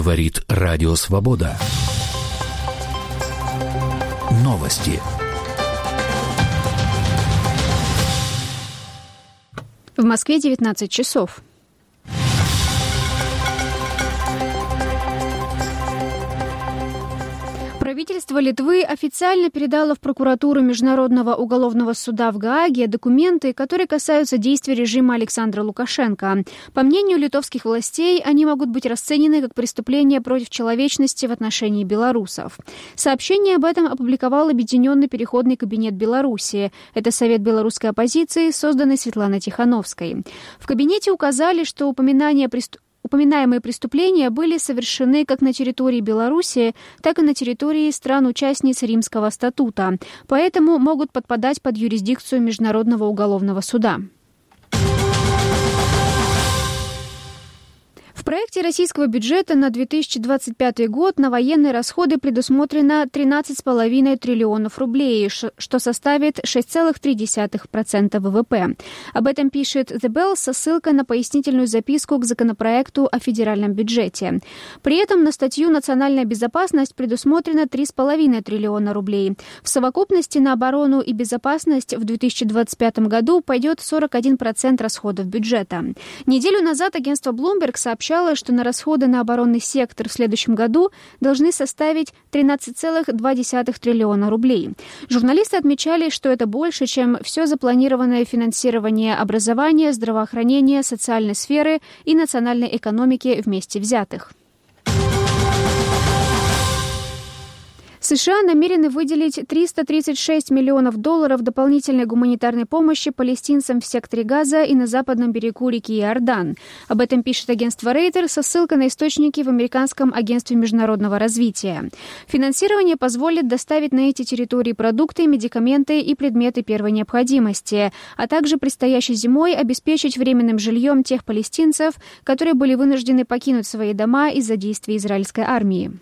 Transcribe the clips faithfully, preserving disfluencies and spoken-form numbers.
Говорит Радио Свобода. Новости. В Москве девятнадцать часов. Правительство Литвы официально передало в прокуратуру Международного уголовного суда в Гааге документы, которые касаются действий режима Александра Лукашенко. По мнению литовских властей, они могут быть расценены как преступления против человечности в отношении белорусов. Сообщение об этом опубликовал Объединенный переходный кабинет Беларуси. Это совет белорусской оппозиции, созданный Светланой Тихановской. В кабинете указали, что упоминание преступления Упоминаемые преступления были совершены как на территории Беларуси, так и на территории стран-участниц Римского статута, поэтому могут подпадать под юрисдикцию Международного уголовного суда. В проекте российского бюджета на две тысячи двадцать пятый год на военные расходы предусмотрено тринадцать целых пять десятых триллионов рублей, что составит шесть целых три десятых процента ВВП. Об этом пишет The Bell со ссылкой на пояснительную записку к законопроекту о федеральном бюджете. При этом на статью «Национальная безопасность» предусмотрено три целых пять десятых триллиона рублей. В совокупности на оборону и безопасность в две тысячи двадцать пятом году пойдет сорок один процент расходов бюджета. Неделю назад агентство Bloomberg сообщало, что на расходы на оборонный сектор в следующем году должны составить тринадцать целых два десятых триллиона рублей. Журналисты отмечали, что это больше, чем все запланированное финансирование образования, здравоохранения, социальной сферы и национальной экономики вместе взятых. США намерены выделить триста тридцать шесть миллионов долларов дополнительной гуманитарной помощи палестинцам в секторе Газа и на западном берегу реки Иордан. Об этом пишет агентство Рейтер со ссылкой на источники в Американском агентстве международного развития. Финансирование позволит доставить на эти территории продукты, медикаменты и предметы первой необходимости, а также предстоящей зимой обеспечить временным жильем тех палестинцев, которые были вынуждены покинуть свои дома из-за действий израильской армии.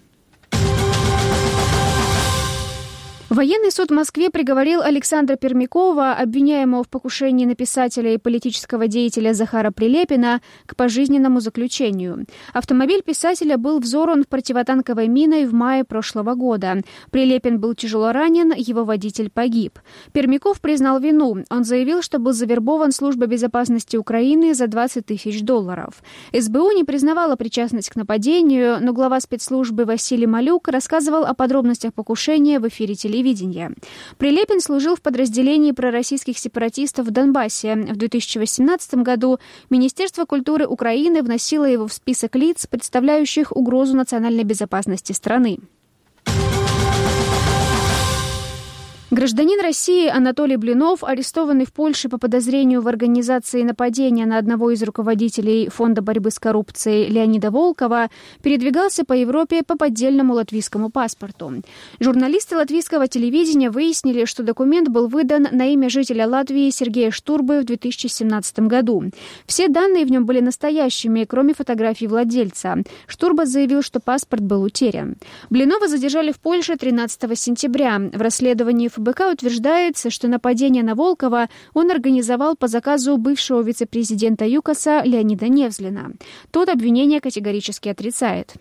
Военный суд в Москве приговорил Александра Пермякова, обвиняемого в покушении на писателя и политического деятеля Захара Прилепина, к пожизненному заключению. Автомобиль писателя был взорван противотанковой миной в мае прошлого года. Прилепин был тяжело ранен, его водитель погиб. Пермяков признал вину. Он заявил, что был завербован Службой безопасности Украины за двадцать тысяч долларов. СБУ не признавала причастность к нападению, но глава спецслужбы Василий Малюк рассказывал о подробностях покушения в эфире телевидения. Прилепин служил в подразделении пророссийских сепаратистов в Донбассе. В две тысячи восемнадцатом году Министерство культуры Украины вносило его в список лиц, представляющих угрозу национальной безопасности страны. Гражданин России Анатолий Блинов, арестованный в Польше по подозрению в организации нападения на одного из руководителей Фонда борьбы с коррупцией Леонида Волкова, передвигался по Европе по поддельному латвийскому паспорту. Журналисты латвийского телевидения выяснили, что документ был выдан на имя жителя Латвии Сергея Штурбы в две тысячи семнадцатом году. Все данные в нем были настоящими, кроме фотографий владельца. Штурба заявил, что паспорт был утерян. Блинова задержали в Польше тринадцатого сентября. В расследовании ФБК утверждается, что нападение на Волкова он организовал по заказу бывшего вице-президента ЮКОСа Леонида Невзлина. Тот обвинение категорически отрицает.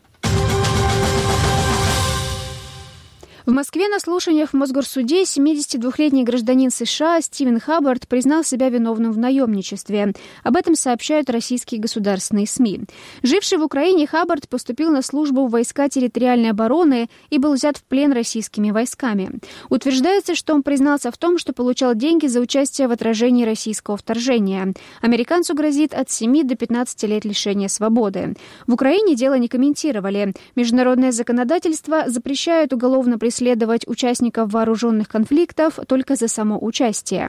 В Москве на слушаниях в Мосгорсуде семидесятидвухлетний гражданин США Стивен Хаббард признал себя виновным в наемничестве. Об этом сообщают российские государственные СМИ. Живший в Украине Хаббард поступил на службу в войска территориальной обороны и был взят в плен российскими войсками. Утверждается, что он признался в том, что получал деньги за участие в отражении российского вторжения. Американцу грозит от семи до пятнадцати лет лишения свободы. В Украине дело не комментировали. Международное законодательство запрещает уголовно преследовать преследовать участников вооруженных конфликтов только за само участие.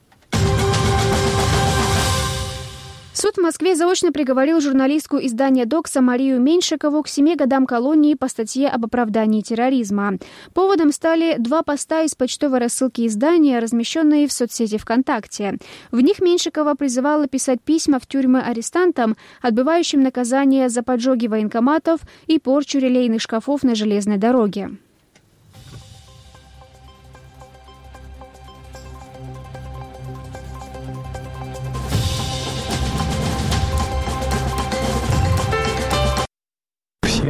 Суд в Москве заочно приговорил журналистку издания «Докса» Марию Меньшикову к семи годам колонии по статье об оправдании терроризма. Поводом стали два поста из почтовой рассылки издания, размещенные в соцсети ВКонтакте. В них Меньшикова призывала писать письма в тюрьмы арестантам, отбывающим наказание за поджоги военкоматов и порчу релейных шкафов на железной дороге.